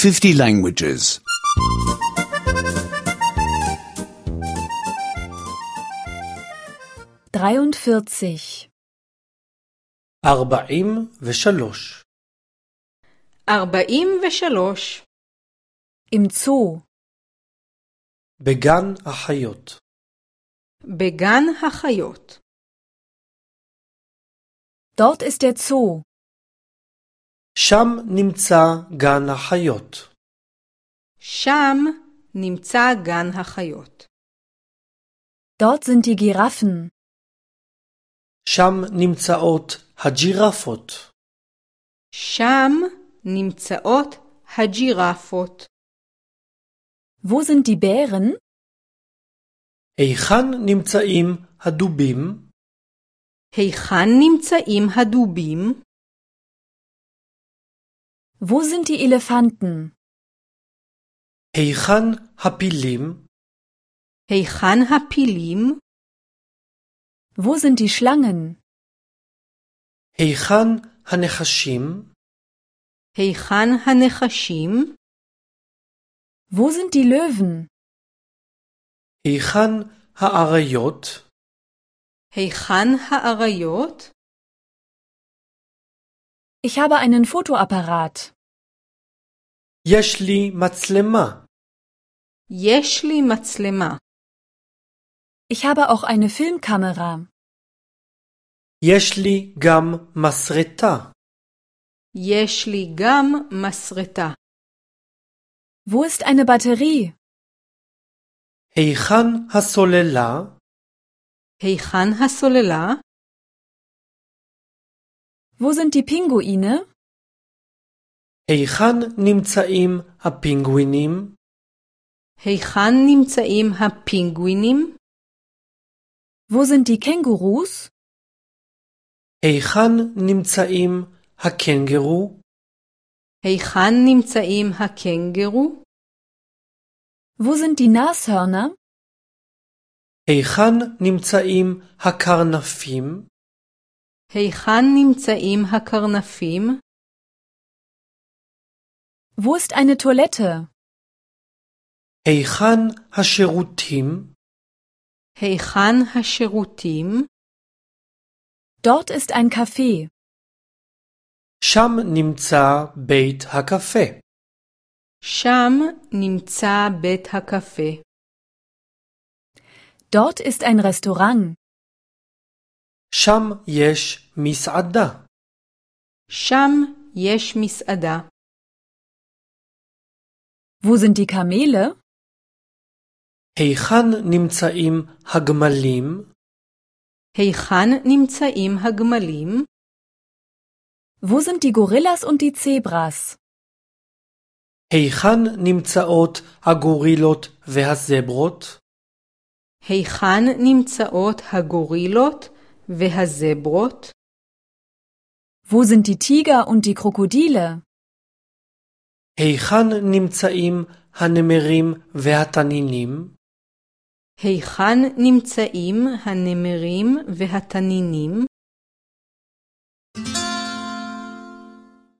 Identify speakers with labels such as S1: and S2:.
S1: 50 languages.
S2: 43.
S3: 43.
S4: 43.
S2: Im Zoo.
S3: בגן החיות.
S4: בגן החיות.
S2: Dort ist der Zoo.
S3: שם נמצא גן החיות.
S4: שם נמצא גן החיות.
S2: Dort sind die Giraffen.
S3: שם נמצאות הג'ירפות.
S4: שם נמצאות הג'ירפות.
S2: Wo sind die Bären?
S3: היכן נמצאים הדובים?
S4: היכן נמצאים הדובים?
S2: Wo sind die Elefanten?
S3: היכן הפילים?
S4: היכן הפילים?
S2: Wo sind die Schlangen?
S3: היכן הנחשים?
S4: היכן הנחשים?
S2: Wo sind die Löwen?
S3: היכן האריות?
S4: היכן האריות?
S2: Ich habe einen Fotoapparat.
S3: יש לי מצלמה.
S4: יש לי מצלמה.
S2: Ich habe auch eine Filmkamera.
S3: יש לי גם מסרטה.
S4: יש לי גם מסרטה.
S2: Wo ist eine Batterie?
S3: היכן הסוללה?
S4: היכן הסוללה?
S2: Wo sind die Pinguine?
S3: היכן נמצאים הפינגווינים?
S4: היכן נמצאים הפינגווינים?
S2: Wo sind die Kängurus?
S3: היכן נמצאים הקנגרו?
S4: היכן נמצאים הקנגרו?
S2: Wo sind die Nashörner?
S3: היכן נמצאים הקרנפים?
S4: היכן נמצאים הקרנפים?
S2: Wo ist eine Toilette?
S3: היכן השירותים?
S4: היכן השירותים?
S2: Dort ist ein Café.
S3: שם נמצא בית הקפה.
S4: שם נמצא בית הקפה.
S2: Dort ist ein Restaurant.
S3: שם יש מסעדה.
S4: שם יש מסעדה.
S2: Wo sind die Kamele?
S3: היכן נמצאים הגמלים?
S4: היכן נמצאים הגמלים?
S2: Wo sind die Gorillas und die Zebras?
S3: היכן נמצאות הגורילות והזברות?
S4: היכן נמצאות הגורילות והזברות?
S2: Wo sind die Tiger und die Krokodile?
S3: היכן נמצאים הנמרים והתנינים?
S4: היכן נמצאים הנמרים והתנינים?